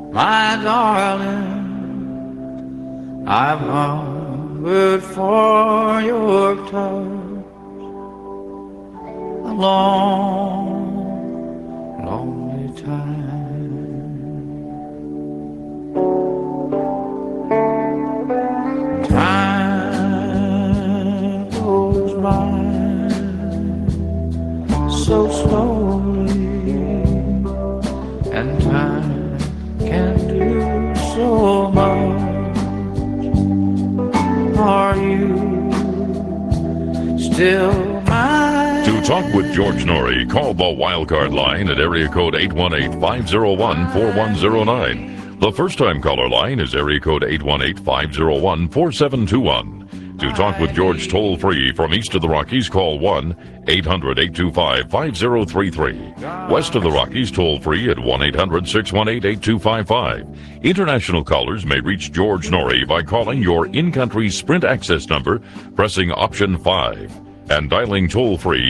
My darling, I've hungered for your touch a long, lonely time. Time goes by so slowly, and time can do so much. Are you still mine? To talk with George Norrie, call the Wildcard line at area code 818-501-4109. The first-time caller line is area code 818-501-4721. To talk with George toll-free from east of the Rockies, call 1-800-825-5033. West of the Rockies, toll-free at 1-800-618-8255. International callers may reach George Norrie by calling your in-country Sprint access number, pressing option 5, and dialing toll-free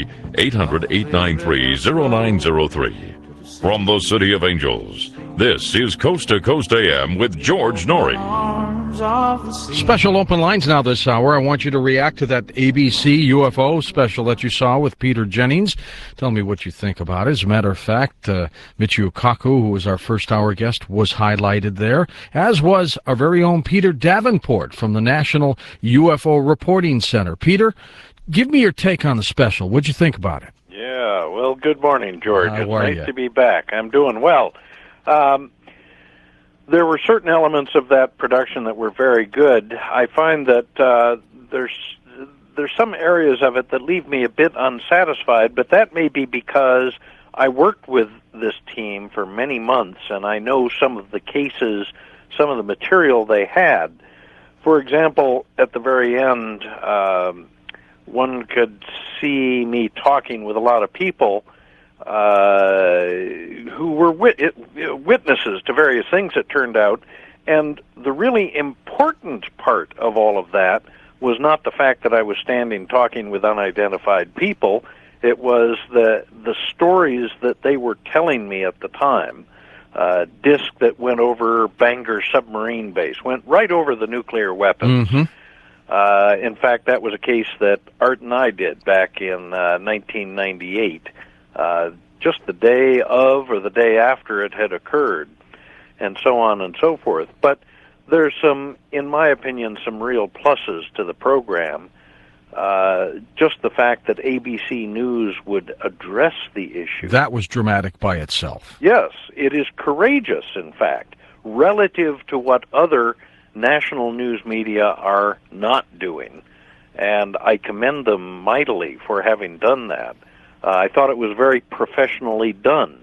800-893-0903. From the City of Angels, this is Coast to Coast AM with George Norrie. Special open lines now this hour. I want you to react to that ABC UFO special that you saw with Peter Jennings. Tell me what you think about it. As a matter of fact, Michio Kaku, who was our first hour guest, was highlighted there, as was our very own Peter Davenport from the National UFO Reporting Center. Peter, give me your take on the special. What'd you think about it? Yeah, well, good morning, George. It's nice you? to be back. I'm doing well. There were certain elements of that production that were very good. I find that there's some areas of it that leave me a bit unsatisfied, but that may be because I worked with this team for many months, and I know some of the cases, some of the material they had. For example, at the very end, one could see me talking with a lot of people who were witnesses to various things, it turned out. And the really important part of all of that was not the fact that I was standing talking with unidentified people. It was the stories that they were telling me at the time. Disc that went over Bangor submarine base, went right over the nuclear weapons. Mm-hmm. In fact, that was a case that Art and I did back in 1998. Just the day of or the day after it had occurred, and so on and so forth. But there's some, in my opinion, some real pluses to the program. Just the fact that ABC News would address the issue. That was dramatic by itself. Yes, it is courageous, in fact, relative to what other national news media are not doing. And I commend them mightily for having done that. I thought it was very professionally done.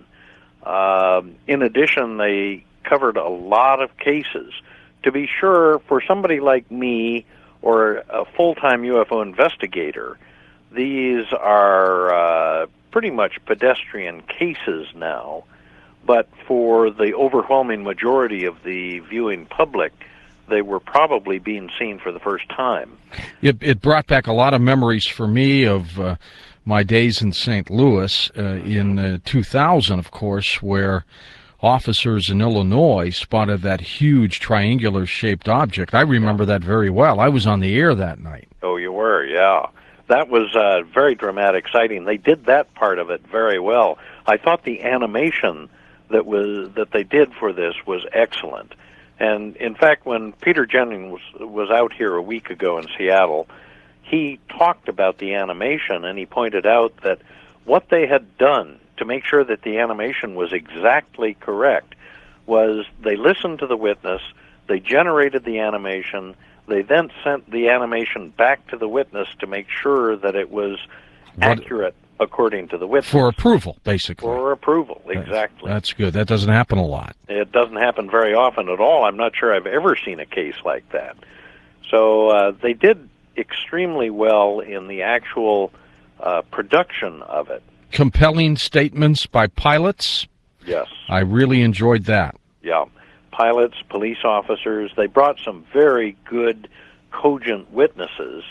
In addition, they covered a lot of cases. To be sure, for somebody like me or a full-time UFO investigator, these are pretty much pedestrian cases now. But for the overwhelming majority of the viewing public, they were probably being seen for the first time. It brought back a lot of memories for me of my days in St. Louis in 2000, of course, where officers in Illinois spotted that huge triangular-shaped object. I remember that very well. I was on the air that night. Oh, you were, yeah. That was very dramatic sighting. They did that part of it very well. I thought the animation that they did for this was excellent. And in fact, when Peter Jennings was out here a week ago in Seattle, he talked about the animation, and he pointed out that what they had done to make sure that the animation was exactly correct was they listened to the witness, they generated the animation, they then sent the animation back to the witness to make sure that it was accurate according to the witness. For approval, basically. For approval, exactly. That's good. That doesn't happen a lot. It doesn't happen very often at all. I'm not sure I've ever seen a case like that. So they did extremely well in the actual production of it. Compelling statements by pilots. Yes. I really enjoyed that. Yeah. Pilots, police officers, they brought some very good, cogent witnesses.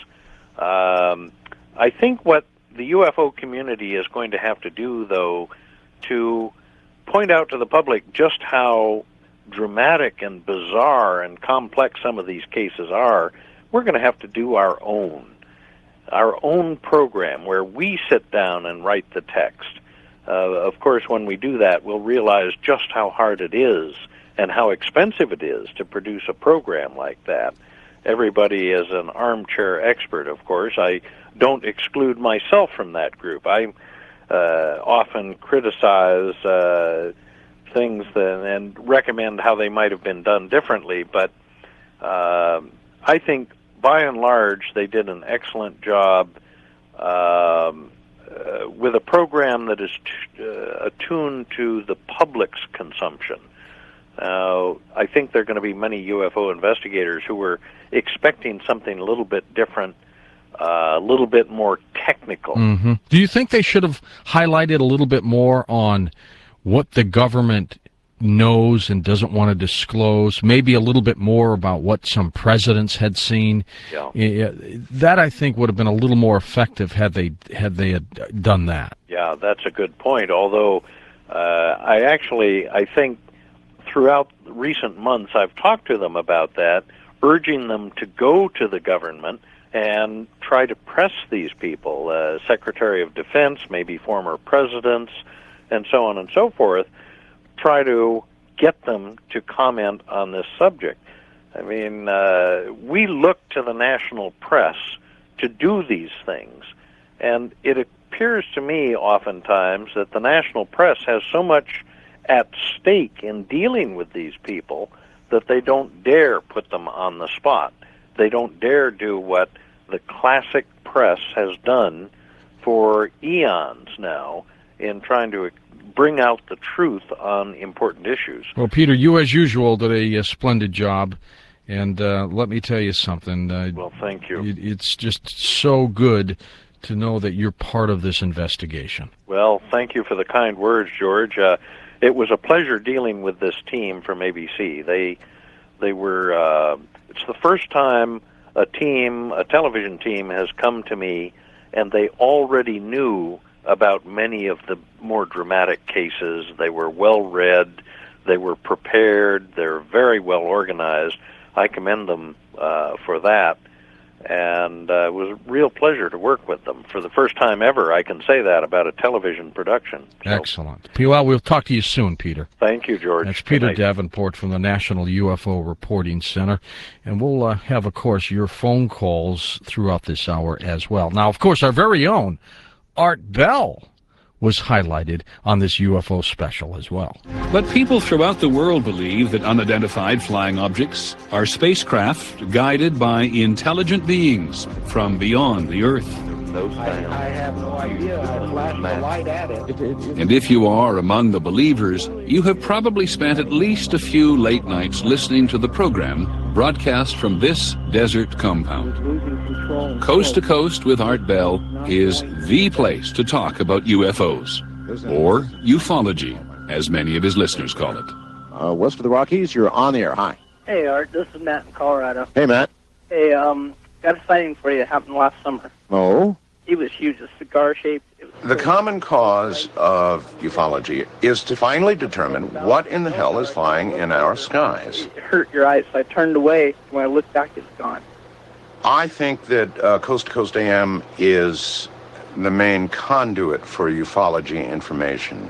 I think what the UFO community is going to have to do, though, to point out to the public just how dramatic and bizarre and complex some of these cases are, we're going to have to do our own program where we sit down and write the text. Of course, when we do that, we'll realize just how hard it is and how expensive it is to produce a program like that. Everybody is an armchair expert, of course. I don't exclude myself from that group. I often criticize things and recommend how they might have been done differently, but I think by and large they did an excellent job with a program that is attuned to the public's consumption. I think there are going to be many UFO investigators who were expecting something a little bit different, a little bit more technical. Mm-hmm. Do you think they should have highlighted a little bit more on what the government knows and doesn't want to disclose, maybe a little bit more about what some presidents had seen? Yeah. That, I think, would have been a little more effective had they had done that. Yeah, that's a good point, although I think throughout recent months I've talked to them about that, urging them to go to the government and try to press these people, Secretary of Defense, maybe former presidents, and so on and so forth, try to get them to comment on this subject. I mean, we look to the national press to do these things, and it appears to me oftentimes that the national press has so much at stake in dealing with these people that they don't dare put them on the spot. They don't dare do what the classic press has done for eons now in trying to bring out the truth on important issues. Well, Peter, you as usual did a splendid job, and let me tell you something. Well, thank you. It's just so good to know that you're part of this investigation. Well, thank you for the kind words, George. It was a pleasure dealing with this team from ABC. They were. It's the first time a television team, has come to me, and they already knew about many of the more dramatic cases. They were well read, they were prepared, they're very well organized. I commend them for that, and it was a real pleasure to work with them. For the first time ever, I can say that about a television production. So, excellent. Well, we'll talk to you soon, Peter. Thank you, George. That's Peter Davenport from the National UFO Reporting Center, and we'll have, of course, your phone calls throughout this hour as well. Now, of course, our very own Art Bell was highlighted on this UFO special as well. But people throughout the world believe that unidentified flying objects are spacecraft guided by intelligent beings from beyond the Earth. I have no idea. I flashed the light at it. And if you are among the believers, you have probably spent at least a few late nights listening to the program broadcast from this desert compound. Coast to Coast with Art Bell is the place to talk about UFOs, or ufology, as many of his listeners call it. West of the Rockies, you're on the air. Hi. Hey, Art. This is Matt in Colorado. Hey, Matt. Hey, got a sighting for you. It happened last summer. Oh? He was huge, a cigar-shaped. The common cause of ufology is to finally determine what in the hell is flying in our skies. It hurt your eyes, so I turned away. When I looked back, it was gone. I think that Coast to Coast AM is the main conduit for ufology information.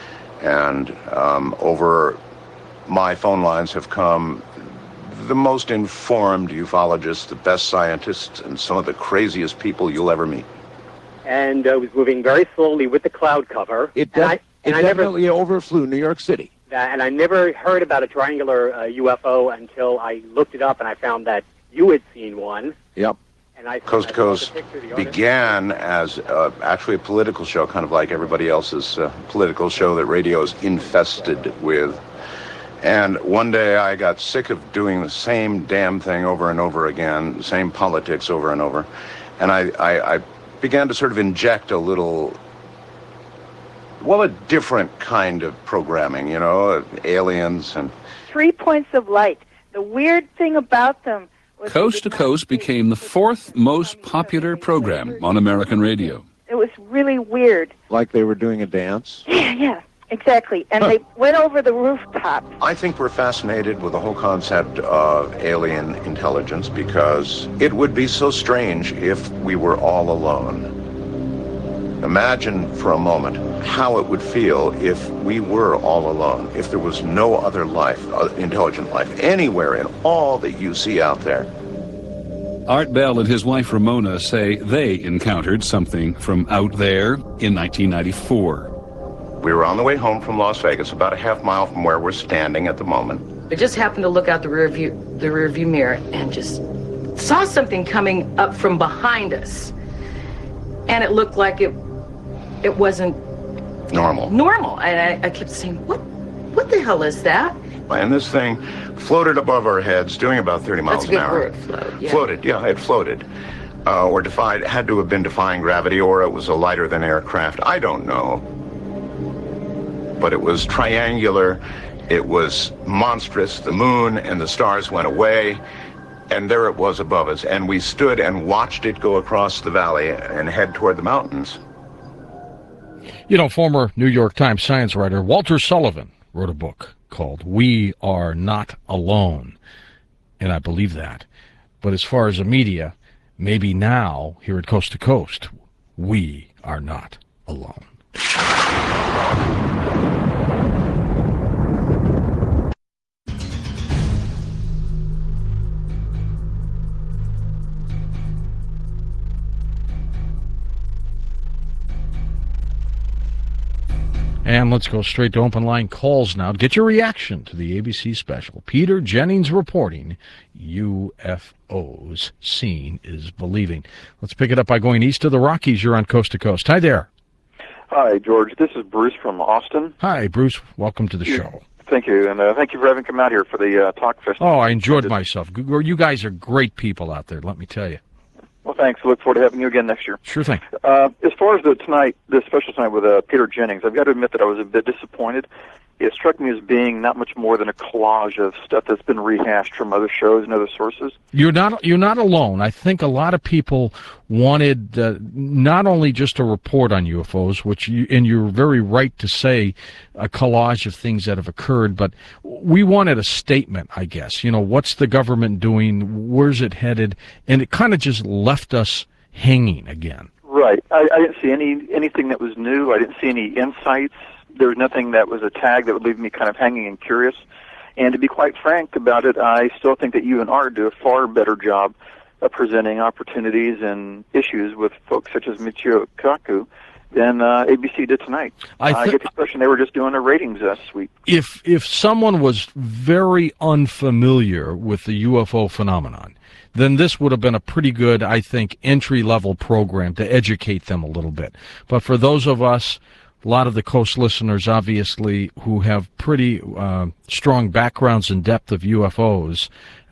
And over my phone lines have come the most informed ufologists, the best scientists, and some of the craziest people you'll ever meet. And was moving very slowly with the cloud cover. It definitely overflew New York City. And I never heard about a triangular UFO until I looked it up, and I found that you had seen one. Yep. And Coast to Coast began as actually a political show, kind of like everybody else's political show that radio is infested with. And one day I got sick of doing the same damn thing over and over again, the same politics over and over. And I began to sort of inject a little, a different kind of programming, aliens and... 3 points of light. The weird thing about them was... Coast to Coast became the fourth most popular program on American radio. It was really weird. Like they were doing a dance? Yeah. Exactly, and they went over the rooftop. I think we're fascinated with the whole concept of alien intelligence because it would be so strange if we were all alone. Imagine for a moment how it would feel if we were all alone, if there was no other life, intelligent life, anywhere in all that you see out there. Art Bell and his wife Ramona say they encountered something from out there in 1994. We were on the way home from Las Vegas, about a half mile from where we're standing at the moment. I just happened to look out the rear view mirror and just saw something coming up from behind us. And it looked like it wasn't normal. And I kept saying, what the hell is that? And this thing floated above our heads, doing about 30 miles an hour. That's a good word, float, yeah. Floated, yeah, it floated. Or had to have been defying gravity, or it was a lighter than aircraft. I don't know. But it was triangular, it was monstrous. The moon and the stars went away, and there it was above us. And we stood and watched it go across the valley and head toward the mountains. You know, former New York Times science writer Walter Sullivan wrote a book called We Are Not Alone, and I believe that. But as far as the media, maybe now, here at Coast to Coast, we are not alone. And let's go straight to open line calls now. Get your reaction to the ABC special. Peter Jennings reporting UFOs. Seeing is believing. Let's pick it up by going east of the Rockies. You're on Coast to Coast. Hi there. Hi, George. This is Bruce from Austin. Hi, Bruce. Welcome to the show. Thank you, and thank you for having come out here for the Talk Festival. Oh, I enjoyed myself. You guys are great people out there, let me tell you. Well, thanks. I look forward to having you again next year. Sure thing. As far as the special tonight with Peter Jennings, I've got to admit that I was a bit disappointed. It struck me as being not much more than a collage of stuff that's been rehashed from other shows and other sources. You're not alone. I think a lot of people wanted not only just a report on UFOs, which and you're very right to say a collage of things that have occurred, but we wanted a statement, I guess. You know, what's the government doing? Where's it headed? And it kind of just left us hanging again. Right. I didn't see anything that was new. I didn't see any insights. There was nothing that was a tag that would leave me kind of hanging and curious. And to be quite frank about it, I still think that you and Art do a far better job of presenting opportunities and issues with folks such as Michio Kaku than ABC did tonight. I get the impression they were just doing a ratings sweep. If someone was very unfamiliar with the UFO phenomenon, then this would have been a pretty good, I think, entry-level program to educate them a little bit. But for those of us, a lot of the Coast listeners, obviously, who have pretty strong backgrounds and depth of UFOs,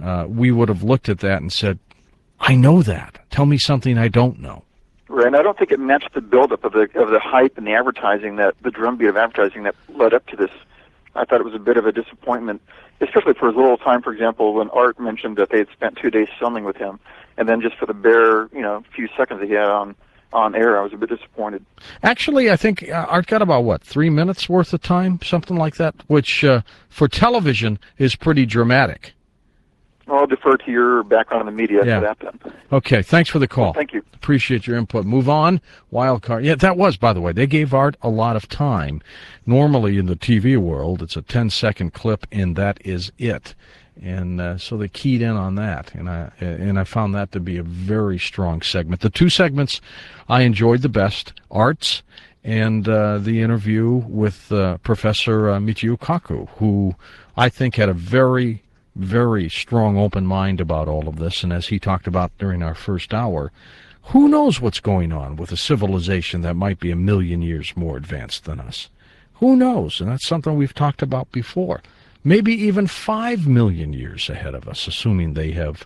we would have looked at that and said, I know that. Tell me something I don't know. Right, and I don't think it matched the buildup of the hype and the advertising, the drumbeat of advertising that led up to this. I thought it was a bit of a disappointment, especially for his little time, for example, when Art mentioned that they had spent 2 days filming with him, and then just for the bare, few seconds he had on air, I was a bit disappointed. Actually, I think Art got about, 3 minutes worth of time, something like that, which for television is pretty dramatic. I'll defer to your background in the media for that then. Okay, thanks for the call. Well, thank you. Appreciate your input. Move on. Wild card. Yeah, that was, by the way, they gave Art a lot of time. Normally in the TV world, it's a 10-second clip, and that is it. And so they keyed in on that, and I found that to be a very strong segment. The two segments I enjoyed the best, Art's and the interview with Professor Michio Kaku, who I think had a very, very strong open mind about all of this. And as he talked about during our first hour, who knows what's going on with a civilization that might be 1 million years more advanced than us? Who knows? And that's something we've talked about before. Maybe even 5 million years ahead of us, assuming they have,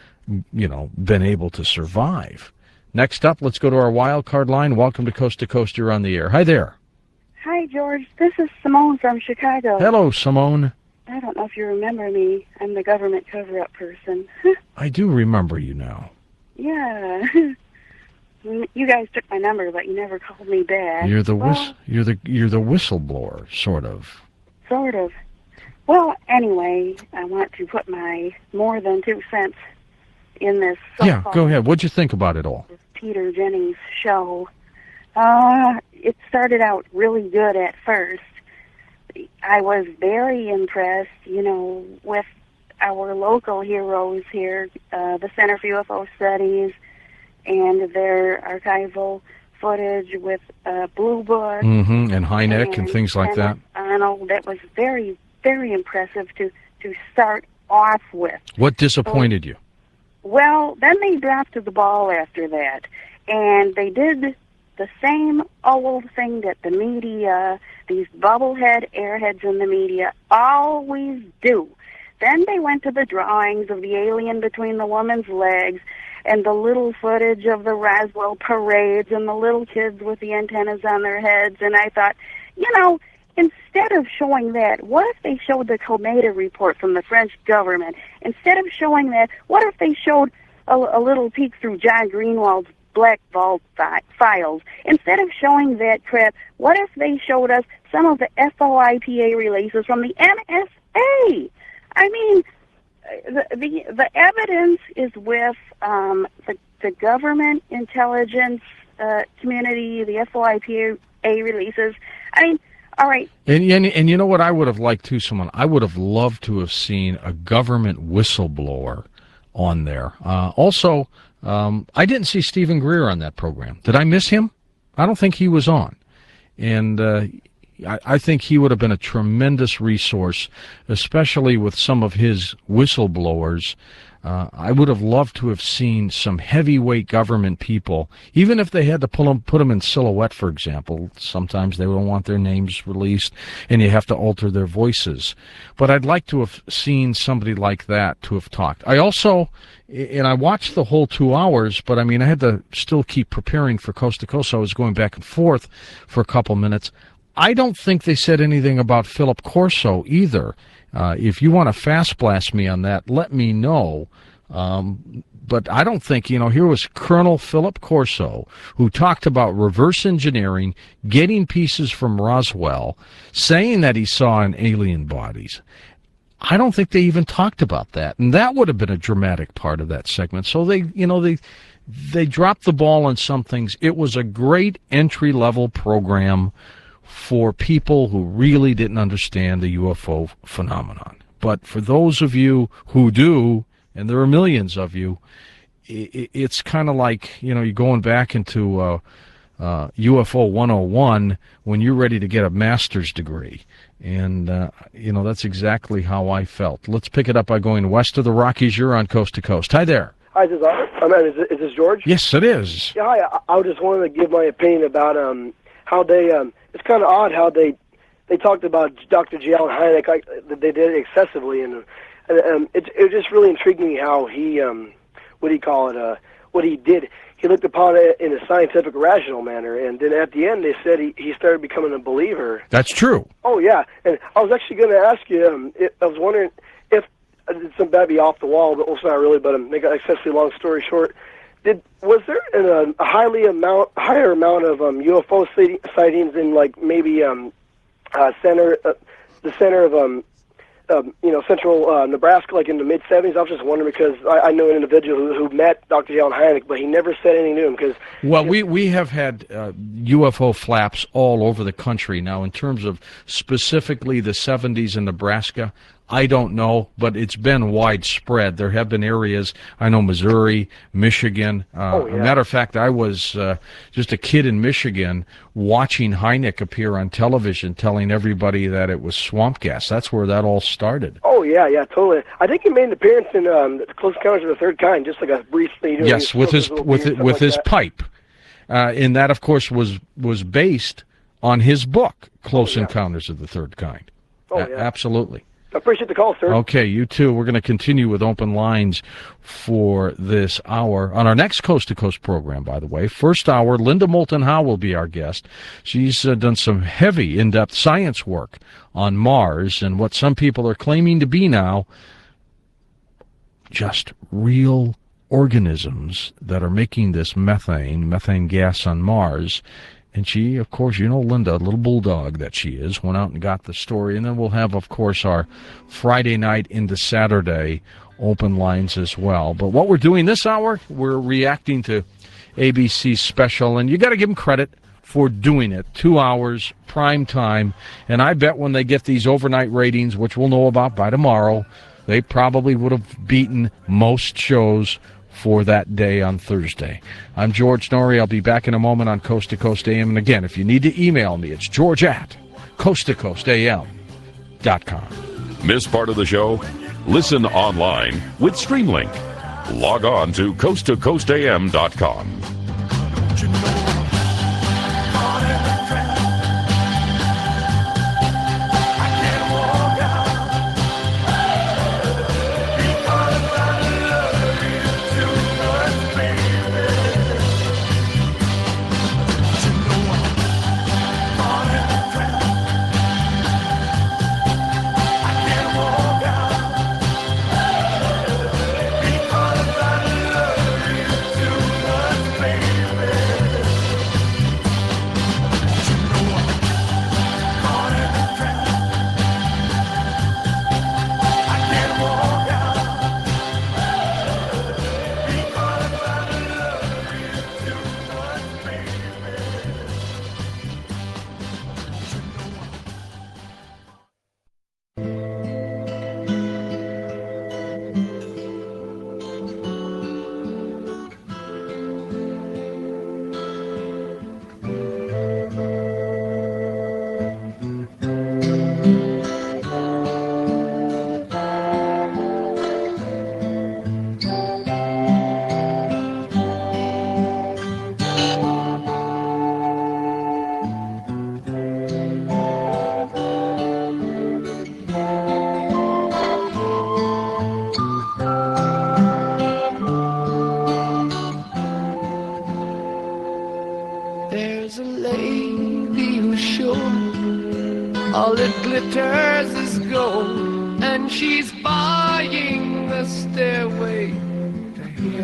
been able to survive. Next up, let's go to our wild card line. Welcome to Coast. You're on the air. Hi there. Hi, George. This is Simone from Chicago. Hello, Simone. I don't know if you remember me. I'm the government cover-up person. I do remember you now. Yeah. You guys took my number, but you never called me back. You're the Well, you're the whistleblower, sort of. sort of. Well, anyway, I want to put my more than 2 cents in this Yeah, so-called go ahead. What'd you think about it all? Peter Jennings show. It started out really good at first. I was very impressed, with our local heroes here, the Center for UFO Studies, and their archival footage with Blue Book. And Hynek and things like that. Arnold, that was very, very impressive to start off with. What disappointed you? Well, then they dropped the ball after that, and they did the same old thing that the media, these bubblehead airheads in the media, always do. Then they went to the drawings of the alien between the woman's legs and the little footage of the Roswell parades and the little kids with the antennas on their heads, and I thought, instead of showing that, what if they showed the Cometa report from the French government? Instead of showing that, what if they showed a little peek through John Greenwald's Black Vault files? Instead of showing that crap, what if they showed us some of the FOIPA releases from the NSA? I mean, the evidence is with the government intelligence community, the FOIPA releases. I mean, all right. And you know what I would have liked too, I would have loved to have seen a government whistleblower on there. Also, I didn't see Stephen Greer on that program. Did I miss him? I don't think he was on. And I think he would have been a tremendous resource, especially with some of his whistleblowers. I would have loved to have seen some heavyweight government people, even if they had to put them in silhouette, for example. Sometimes they don't want their names released, and you have to alter their voices. But I'd like to have seen somebody like that to have talked. I also, and I watched the whole 2 hours, but I mean, I had to still keep preparing for Coast to Coast, so I was going back and forth for a couple minutes. I don't think they said anything about Philip Corso either. If you want to fast blast me on that, let me know. But I don't think, here was Colonel Philip Corso, who talked about reverse engineering, getting pieces from Roswell, saying that he saw in alien bodies. I don't think they even talked about that. And that would have been a dramatic part of that segment. So they dropped the ball on some things. It was a great entry-level program for people who really didn't understand the UFO phenomenon. But for those of you who do, and there are millions of you, it's kind of like, you're going back into UFO 101 when you're ready to get a master's degree. And, that's exactly how I felt. Let's pick it up by going west of the Rockies. You're on Coast to Coast. Hi there. Hi, is this George? Yes, it is. Yeah, hi. I just wanted to give my opinion about how they, it's kind of odd how they talked about Dr. J. Allen Hynek, they did it excessively, and it just really intrigued me how he, what he did. He looked upon it in a scientific, rational manner, and then at the end they said he started becoming a believer. That's true. Oh, yeah, and I was actually going to ask you, I was wondering if, that'd be off the wall, but it's not really, but make an excessively long story short, was there a higher amount of UFO sightings in maybe the center of central Nebraska, like in the mid-'70s? I was just wondering because I know an individual who met Dr. J. Allen Hynek, but he never said anything to him. Well, we have had UFO flaps all over the country now. In terms of specifically the 70s in Nebraska, I don't know, but it's been widespread. There have been areas, I know Missouri, Michigan. As a matter of fact, I was just a kid in Michigan watching Hynek appear on television telling everybody that it was swamp gas. That's where that all started. Oh, yeah, totally. I think he made an appearance in Close Encounters of the Third Kind, just like a brief thing. Yes, with his pipe. And that, of course, was based on his book, Close Encounters of the Third Kind. Oh, yeah. Absolutely. I appreciate the call, sir. Okay, you too. We're going to continue with open lines for this hour. On our next Coast to Coast program, by the way, first hour, Linda Moulton Howe will be our guest. She's done some heavy, in-depth science work on Mars and what some people are claiming to be now just real organisms that are making this methane gas on Mars. And she, of course, you know Linda, little bulldog that she is, went out and got the story. And then we'll have, of course, our Friday night into Saturday open lines as well. But what we're doing this hour, we're reacting to ABC's special. And you got to give them credit for doing it. 2 hours, prime time. And I bet when they get these overnight ratings, which we'll know about by tomorrow, they probably would have beaten most shows for that day on Thursday. I'm George Norrie. I'll be back in a moment on Coast to Coast AM. And again, if you need to email me, it's george@coasttocoastam.com. Miss part of the show? Listen online with Streamlink. Log on to coasttocoastam.com. There's a lady who's sure all it glitters is gold, and she's buying the stairway to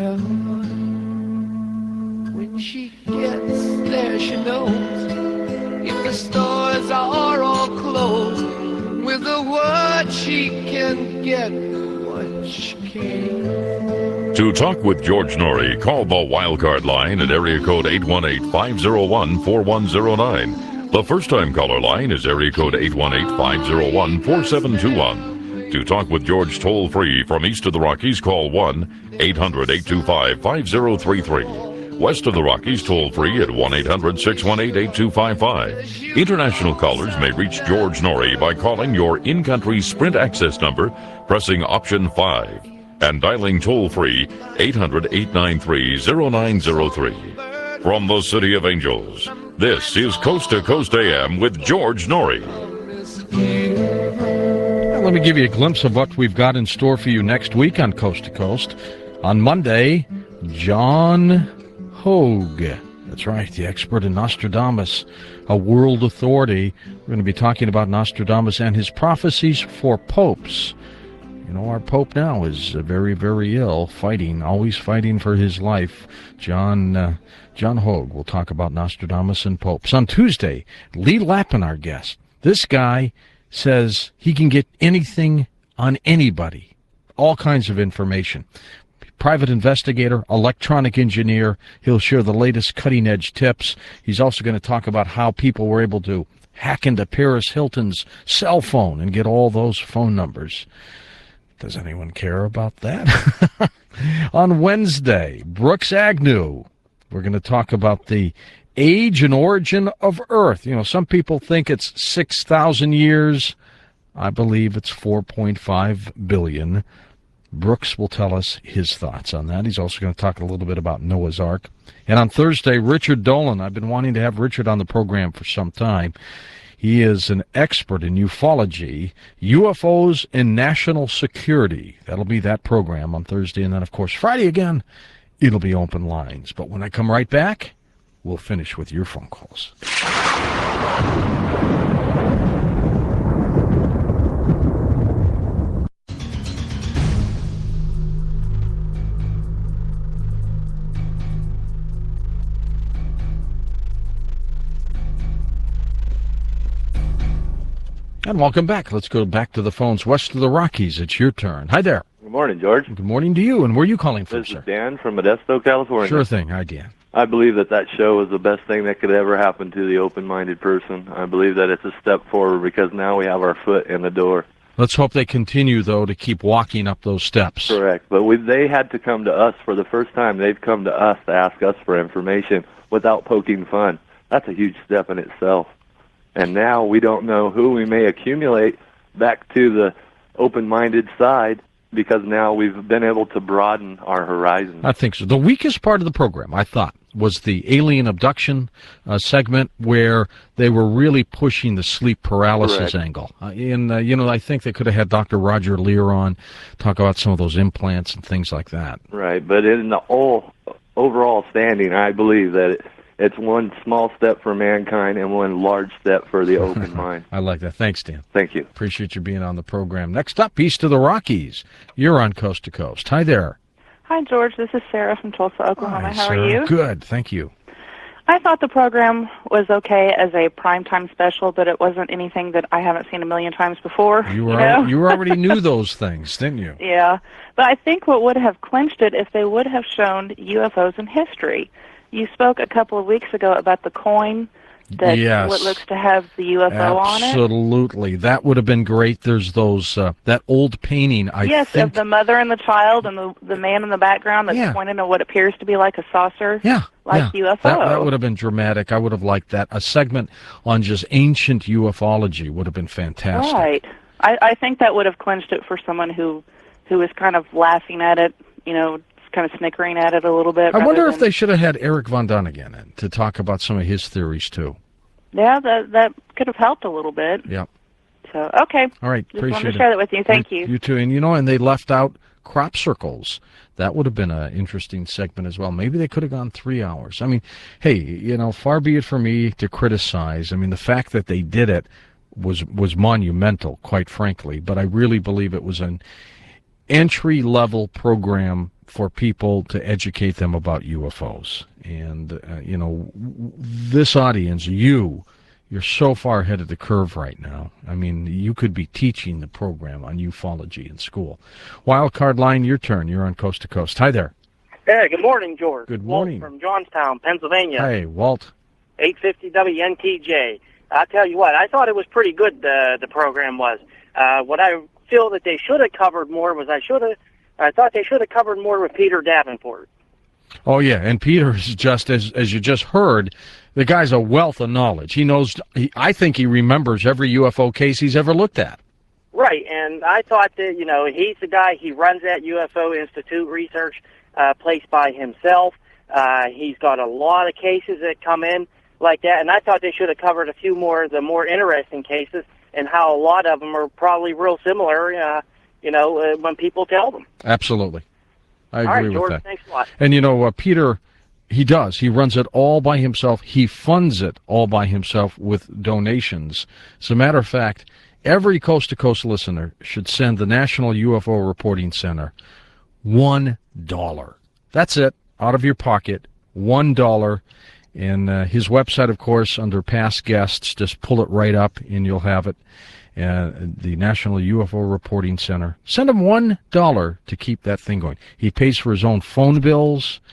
heaven. When she gets there, she knows if the stores are all closed, with a word she can get what she came. To talk with George Norrie, call the Wildcard line at area code 818-501-4109. The first-time caller line is area code 818-501-4721. To talk with George toll-free from east of the Rockies, call 1-800-825-5033. West of the Rockies, toll-free at 1-800-618-8255. International callers may reach George Norrie by calling your in-country Sprint access number, pressing option 5. And dialing toll-free 800-893-0903. From the City of Angels, this is Coast to Coast AM with George Norrie. Let me give you a glimpse of what we've got in store for you next week on Coast to Coast. On Monday, John Hogue. That's right, the expert in Nostradamus, a world authority. We're going to be talking about Nostradamus and his prophecies for popes. You know, our Pope now is very, very ill, always fighting for his life. John Hogue will talk about Nostradamus and popes. On Tuesday, Lee Lappin, our guest. This guy says he can get anything on anybody, all kinds of information. Private investigator, electronic engineer. He'll share the latest cutting-edge tips. He's also going to talk about how people were able to hack into Paris Hilton's cell phone and get all those phone numbers. Does anyone care about that? On Wednesday, Brooks Agnew. We're going to talk about the age and origin of Earth. You know, some people think it's 6,000 years. I believe it's 4.5 billion. Brooks will tell us his thoughts on that. He's also going to talk a little bit about Noah's Ark. And on Thursday, Richard Dolan. I've been wanting to have Richard on the program for some time. He is an expert in ufology, UFOs, and national security. That'll be that program on Thursday. And then, of course, Friday again, it'll be open lines. But when I come right back, we'll finish with your phone calls. And welcome back. Let's go back to the phones west of the Rockies. It's your turn. Hi there. Good morning, George. Good morning to you. And where are you calling from, This sir? is Dan from Modesto, California. Sure thing. Hi, Dan. I believe that show was the best thing that could ever happen to the open-minded person. I believe that it's a step forward because now we have our foot in the door. Let's hope they continue, though, to keep walking up those steps. Correct. But they had to come to us for the first time. They've come to us to ask us for information without poking fun. That's a huge step in itself. And now we don't know who we may accumulate back to the open-minded side because now we've been able to broaden our horizons. I think so. The weakest part of the program, I thought, was the alien abduction segment where they were really pushing the sleep paralysis Correct. angle. I think they could have had Dr. Roger Lear on, talk about some of those implants and things like that. Right, but in the overall standing, I believe that it's one small step for mankind and one large step for the open mind. I like that. Thanks, Dan. Thank you. Appreciate you being on the program. Next up, east of the Rockies. You're on Coast to Coast. Hi there. Hi, George. This is Sarah from Tulsa, Oklahoma. Hi, How Sarah. are you? Good, thank you. I thought the program was okay as a primetime special, but it wasn't anything that I haven't seen a million times before. You know? already knew those things, didn't you? Yeah, but I think what would have clinched it if they would have shown UFOs in history. You spoke a couple of weeks ago about the coin that Yes. what looks to have the UFO on it. Absolutely. That would have been great. There's those that old painting, I Yes, think. of the mother and the child and the man in the background that's Yeah. pointing to what appears to be like a saucer. Yeah. Like yeah. UFO. That would have been dramatic. I would have liked that. A segment on just ancient ufology would have been fantastic. Right. I think that would have clinched it for someone who was kind of laughing at it, kind of snickering at it a little bit. I wonder rather if than- they should have had Eric Von Dunigan in to talk about some of his theories, too. Yeah, that could have helped a little bit. Yep. So, okay. All right. Just wanted Appreciate to share that with you. Thank you. You too. And they left out crop circles. That would have been an interesting segment as well. Maybe they could have gone 3 hours. I mean, hey, far be it for me to criticize. I mean, the fact that they did it was monumental, quite frankly. But I really believe it was an entry-level program for people to educate them about UFOs. And, this audience, you're so far ahead of the curve right now. I mean, you could be teaching the program on ufology in school. Wildcard line, your turn. You're on Coast to Coast. Hi there. Hey, good morning, George. Good Walt morning. from Johnstown, Pennsylvania. Hey, Walt. 850 WNTJ. I tell you what, I thought it was pretty good, the program was. What I feel that they should have covered more was I thought they should have covered more with Peter Davenport. Oh, yeah, and Peter is just, as you just heard, the guy's a wealth of knowledge. He knows, I think he remembers every UFO case he's ever looked at. Right, and I thought that, he's the guy, he runs that UFO Institute research place by himself. He's got a lot of cases that come in like that, and I thought they should have covered a few more of the more interesting cases and how a lot of them are probably real similar, when people tell them. Absolutely. I agree All right, with George, that. thanks a lot. And, Peter, he does. He runs it all by himself. He funds it all by himself with donations. As a matter of fact, every Coast to Coast listener should send the National UFO Reporting Center $1. That's it, out of your pocket, $1. And his website, of course, under past guests, just pull it right up and you'll have it. The National UFO Reporting Center. Send him $1 to keep that thing going. He pays for his own phone bills.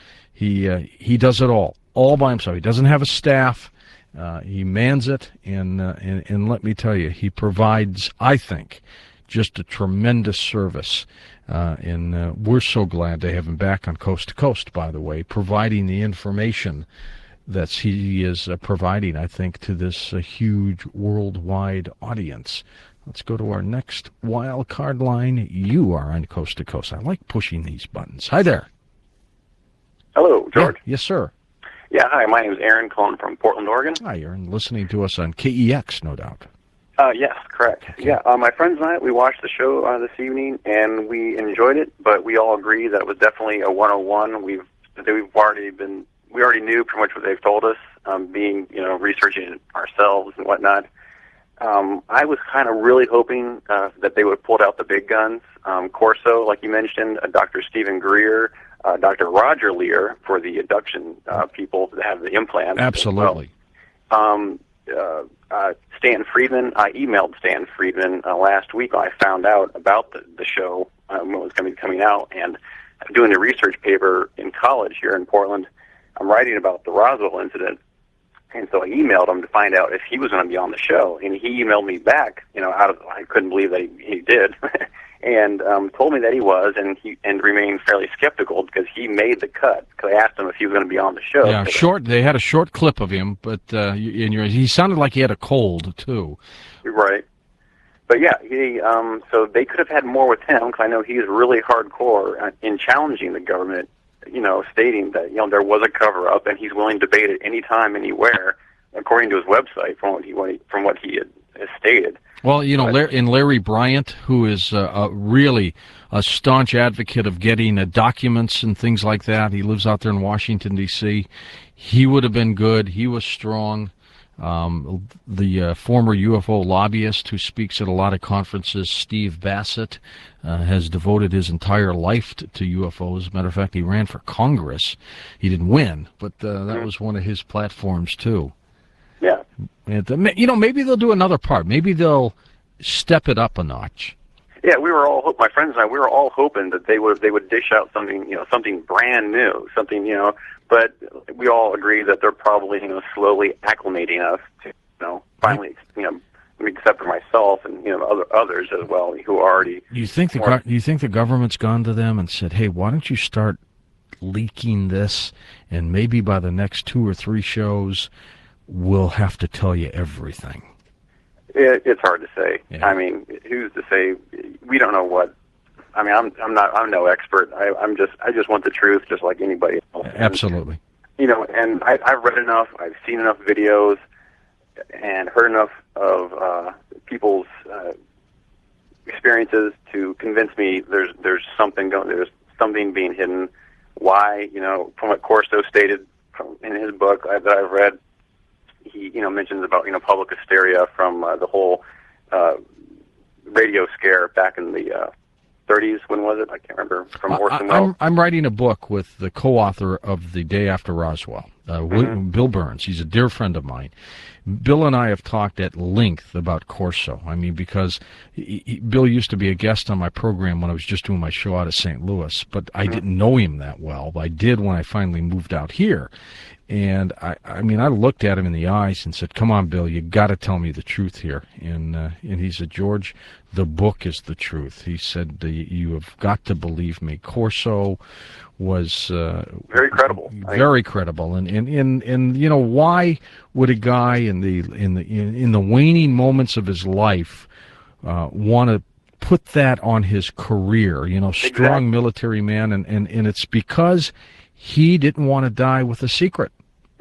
He does it all by himself. He doesn't have a staff. He mans it, and let me tell you, he provides, I think, just a tremendous service. And we're so glad to have him back on Coast to Coast, by the way, providing the information that he is providing, I think, to this huge worldwide audience. Let's go to our next wild card line. You are on Coast to Coast. I like pushing these buttons. Hi there. Hello, George. Yeah, yes, sir. Yeah, hi, my name is Aaron, calling from Portland, Oregon. Hi, Aaron. Listening to us on KEX, no doubt. Yes, correct. Yeah, my friends and I, we watched the show this evening, and we enjoyed it, but we all agree that it was definitely a 101. We already knew pretty much what they've told us, researching it ourselves and whatnot. I was kind of really hoping that they would have pulled out the big guns. Corso, like you mentioned, Dr. Stephen Greer, Dr. Roger Lear for the abduction people that have the implants. Absolutely. Stan Friedman. I emailed Stan Friedman last week when I found out about the show when it was going to be coming out, and I'm doing a research paper in college here in Portland. I'm writing about the Roswell incident, and so I emailed him to find out if he was going to be on the show, and he emailed me back. I couldn't believe that he did, and told me that he was, and remained fairly skeptical because he made the cut. Because I asked him if he was going to be on the show. Yeah, short. They had a short clip of him, but he sounded like he had a cold too. Right. But yeah, so they could have had more with him, because I know he's really hardcore in challenging the government, stating that, there was a cover-up, and he's willing to debate it anytime, anywhere, according to his website, from what he had stated. Well, Larry Bryant, who is really a staunch advocate of getting documents and things like that. He lives out there in Washington, D.C. He would have been good. He was strong. The former UFO lobbyist who speaks at a lot of conferences, Steve Bassett, has devoted his entire life to UFOs. As a matter of fact, he ran for Congress. He didn't win, but that was one of his platforms, too. Yeah. And, maybe they'll do another part. Maybe they'll step it up a notch. Yeah, my friends and I, we were all hoping that they would dish out something, something brand new, something, but we all agree that they're probably, slowly acclimating us to, finally, except for myself and, others as well who already. You think the government's gone to them and said, hey, why don't you start leaking this, and maybe by the next 2 or 3 shows, we'll have to tell you everything. It's hard to say. Yeah. I mean, who's to say? We don't know what. I mean, I'm no expert. I just want the truth, just like anybody else. Absolutely. And I've read enough. I've seen enough videos, and heard enough of people's experiences to convince me there's something going. There's something being hidden. Why? From what Corso stated in his book that I've read. He, mentions about, public hysteria from the whole radio scare back in the 30s. When was it? I can't remember. From Orson Welles. I'm writing a book with the co-author of The Day After Roswell, Bill Burns. He's a dear friend of mine. Bill and I have talked at length about Corso. I mean, because Bill used to be a guest on my program when I was just doing my show out of St. Louis, but I didn't know him that well. I did when I finally moved out here. And I looked at him in the eyes and said, "Come on, Bill, you got to tell me the truth here." And he said, "George, the book is the truth." He said, "You have got to believe me." Corso was very credible. Very credible. And why would a guy in the waning moments of his life want to put that on his career? Strong Exactly. Military man, and it's because he didn't want to die with a secret.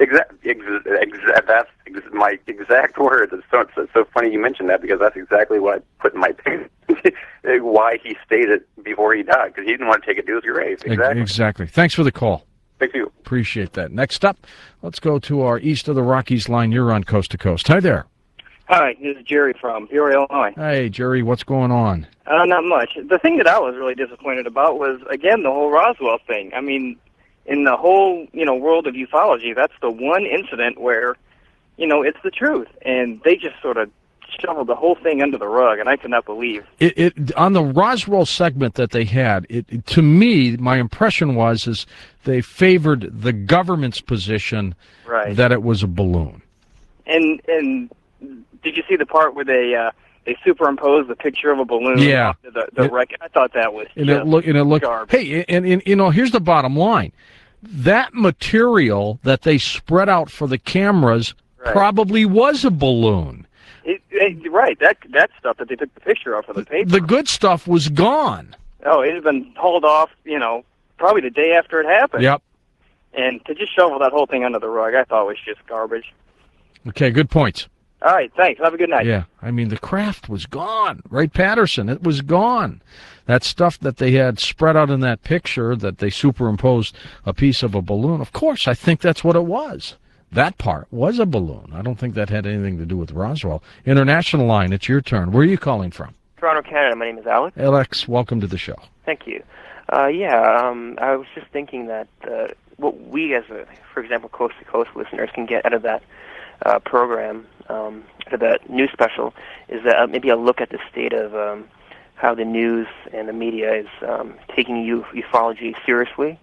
That's my exact words. It's so funny you mentioned that, because that's exactly what I put in my paper. Why he stated before he died, because he didn't want to take it to his grave. Exactly. Thanks for the call. Thank you. Appreciate that. Next up, let's go to our East of the Rockies line. You're on Coast to Coast. Hi there. Hi, this is Jerry from Peoria, Illinois. Hey, Jerry, what's going on? Not much. The thing that I was really disappointed about was, again, the whole Roswell thing. I mean, in the whole, world of ufology, that's the one incident where, it's the truth. And they just sort of shoveled the whole thing under the rug, and I could not believe. On the Roswell segment that they had, to me, my impression is they favored the government's position that it was a balloon. And did you see the part where they superimposed the picture of a balloon? Yeah. The wreck? I thought that was And it looked. garbage. Hey, and here's the bottom line: that material that they spread out for the cameras probably was a balloon. Right. That stuff that they took the picture of for the paper. The good stuff was gone. Oh, it had been hauled off. Probably the day after it happened. Yep. And to just shovel that whole thing under the rug, I thought was just garbage. Okay, good points. All right, thanks. Have a good night. Yeah, I mean, the craft was gone. Right, Patterson, it was gone. That stuff that they had spread out in that picture that they superimposed a piece of a balloon, of course, I think that's what it was. That part was a balloon. I don't think that had anything to do with Roswell. International line, it's your turn. Where are you calling from? Toronto, Canada. My name is Alex. Alex, welcome to the show. Thank you. I was just thinking that what we as, for example, Coast to Coast listeners can get out of that program, for the news special, is that maybe a look at the state of how the news and the media is taking ufology seriously,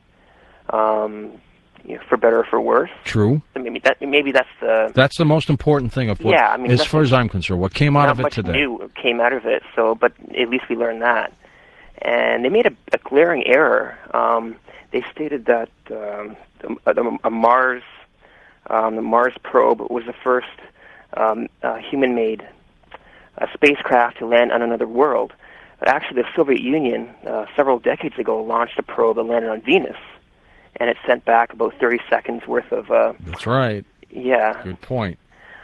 for better or for worse. True. So maybe that's the. That's the most important thing of what, yeah, I mean, as far as I'm concerned, what came out of it today. Not much new came out of it. So, but at least we learned that. And they made a glaring error. They stated that the Mars probe was the first human-made spacecraft to land on another world. Actually, the Soviet Union, several decades ago, launched a probe that landed on Venus, and it sent back about 30 seconds worth of. That's right. Yeah. Good point.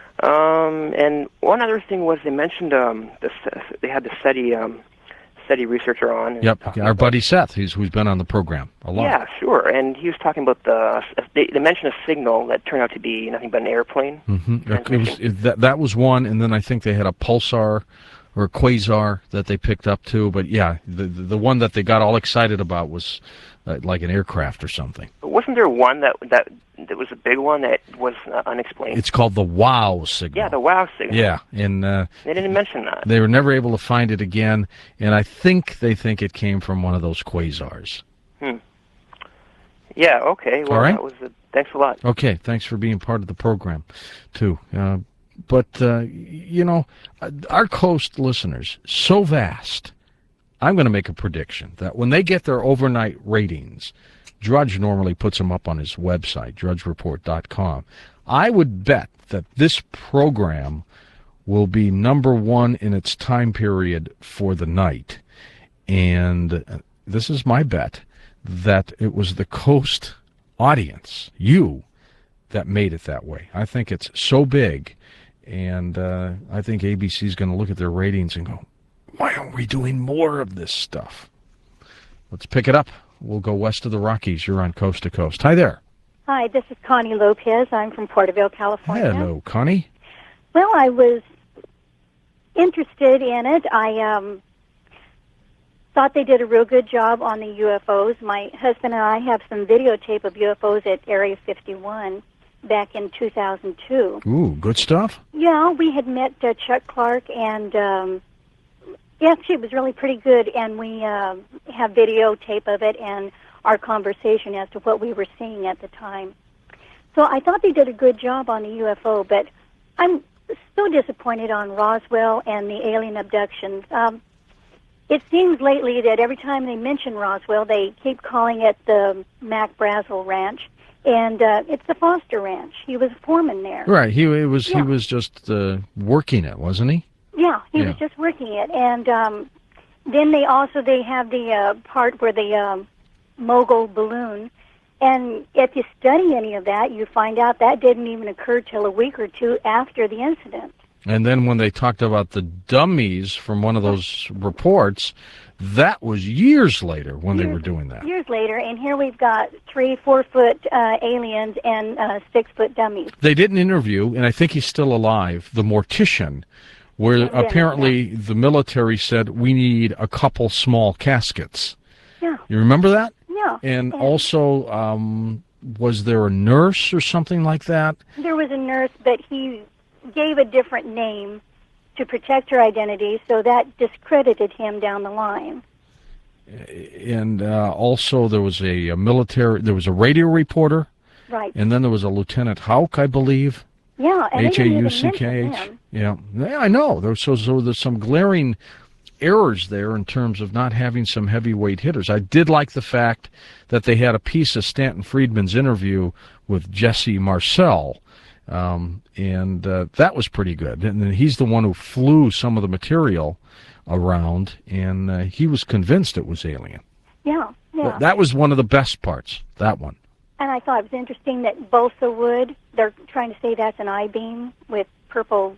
And one other thing was they mentioned they had the SETI researcher on. Yep, our buddy Seth, who's been on the program a lot. Yeah, sure. And he was talking about they mentioned a signal that turned out to be nothing but an airplane. Mm-hmm. That was one, and then I think they had a pulsar or a quasar that they picked up too. But yeah, the one that they got all excited about was like an aircraft or something. But wasn't there one that was a big one that was unexplained? It's called the WOW signal. Yeah, the WOW signal. Yeah, and they didn't mention that. They were never able to find it again, and I think they think it came from one of those quasars. Yeah. Okay. Well, all right. That was thanks a lot. Okay. Thanks for being part of the program, too. But our Coast listeners, so vast, I'm going to make a prediction that when they get their overnight ratings, Drudge normally puts them up on his website, drudgereport.com. I would bet that this program will be number one in its time period for the night. And this is my bet, that it was the Coast audience, you, that made it that way. I think it's so big. And I think ABC is going to look at their ratings and go, why aren't we doing more of this stuff? Let's pick it up. We'll go west of the Rockies. You're on Coast to Coast. Hi there. Hi, this is Connie Lopez. I'm from Porterville, California. Hello, Connie. Well, I was interested in it. I thought they did a real good job on the UFOs. My husband and I have some videotape of UFOs at Area 51. Back in 2002. Ooh, good stuff. Yeah, we had met Chuck Clark, and actually it was really pretty good, and we have videotape of it and our conversation as to what we were seeing at the time. So I thought they did a good job on the UFO, but I'm so disappointed on Roswell and the alien abductions. It seems lately that every time they mention Roswell, they keep calling it the Mac Brazel Ranch. And it's the Foster Ranch. He was a foreman there. Right. He was just working it, wasn't he? Yeah, he was just working it. And then they have the part where the mogul balloon. And if you study any of that, you find out that didn't even occur till a week or two after the incident. And then when they talked about the dummies from one of those reports, that was years later when they were doing that. Years later, and here we've got 3-4 foot aliens and 6 foot dummies. They did an interview, and I think he's still alive, the mortician, where apparently the military said, we need a couple small caskets. Yeah. You remember that? Yeah. And also, was there a nurse or something like that? There was a nurse, but he gave a different name to protect her identity, so that discredited him down the line. And also there was a radio reporter. Right. And then there was a Lieutenant Houck, I believe. Yeah, and Hauckh. Yeah, I know. So there's some glaring errors there in terms of not having some heavyweight hitters. I did like the fact that they had a piece of Stanton Friedman's interview with Jesse Marcel. And that was pretty good. And he's the one who flew some of the material around, and he was convinced it was alien. Yeah. That was one of the best parts, that one. And I thought it was interesting that balsa wood, they're trying to say that's an I-beam with purple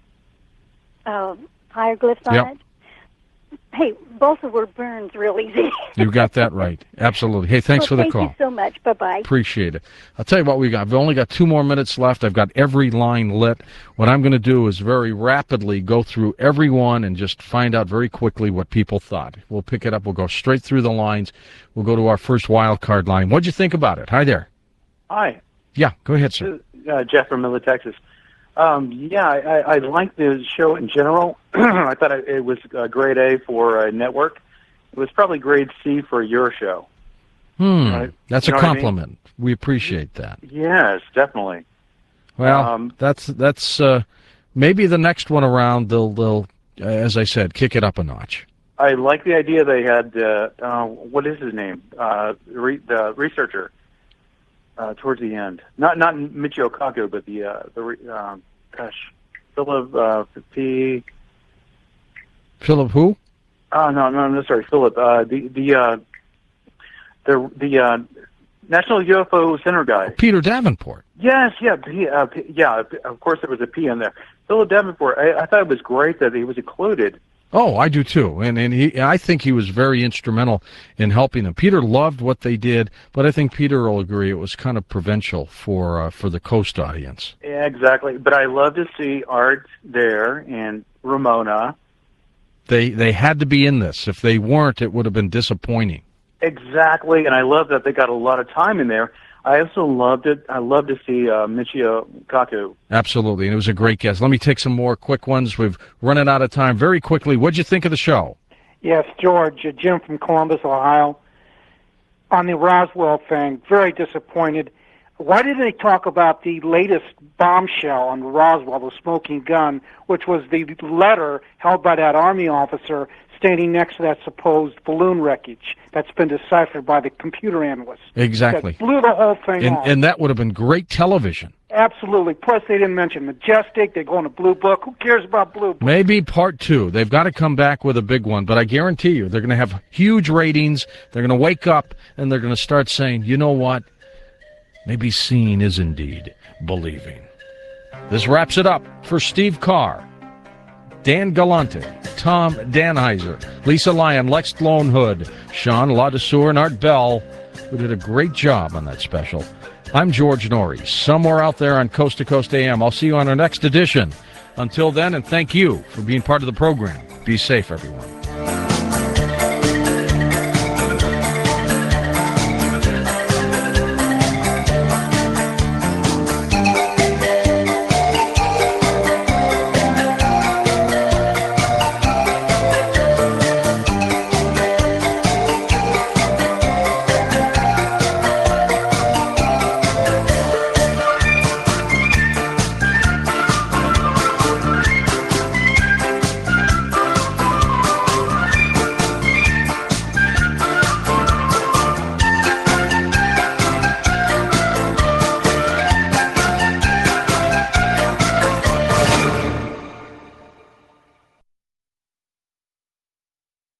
hieroglyphs on it. Hey, balsa wood burns real easy. You got that right. Absolutely. Hey, thanks for the call. Thank you so much. Bye-bye. Appreciate it. I'll tell you what we got. I've only got 2 more minutes left. I've got every line lit. What I'm going to do is very rapidly go through every one and just find out very quickly what people thought. We'll pick it up. We'll go straight through the lines. We'll go to our first wild card line. What'd you think about it? Hi there. Hi. Yeah, go ahead, sir. Jeff from Miller, Texas. Yeah, I liked the show in general. I thought it was grade A for a network. It was probably grade C for your show. Right? That's You a know what I mean? compliment. We appreciate that. Yes, definitely. Well, that's maybe the next one around. They'll as I said, kick it up a notch. I like the idea they had. What is his name? The researcher. Towards the end, not Michio Kaku, but Philip P. Philip who? No, sorry, Philip. The National UFO Center guy. Peter Davenport. Yes, yeah. Of course, there was a P in there. Philip Davenport. I thought it was great that he was included. Oh, I do too, and I think he was very instrumental in helping them. Peter loved what they did, but I think Peter will agree it was kind of provincial for the Coast audience. Yeah, exactly. But I love to see Art there and Ramona. They had to be in this. If they weren't, it would have been disappointing. Exactly, and I love that they got a lot of time in there. I also loved it. I love to see Michio Kaku. Absolutely, and it was a great guest. Let me take some more quick ones. We've running out of time. Very quickly, what'd you think of the show? Yes, George, Jim from Columbus, Ohio. On the Roswell thing, very disappointed. Why did they talk about the latest bombshell on Roswell, the smoking gun, which was the letter held by that Army officer standing next to that supposed balloon wreckage that's been deciphered by the computer analysts? Exactly. That blew the whole thing off. And that would have been great television. Absolutely. Plus, they didn't mention Majestic. They're going to Blue Book. Who cares about Blue Book? Maybe part 2. They've got to come back with a big one, but I guarantee you they're going to have huge ratings. They're going to wake up, and they're going to start saying, you know what? Maybe seeing is indeed believing. This wraps it up for Steve Carr, Dan Galante, Tom Danheiser, Lisa Lyon, Lex Lone Hood, Sean Ladesseur, and Art Bell, who did a great job on that special. I'm George Norrie, somewhere out there on Coast to Coast AM. I'll see you on our next edition. Until then, and thank you for being part of the program. Be safe, everyone.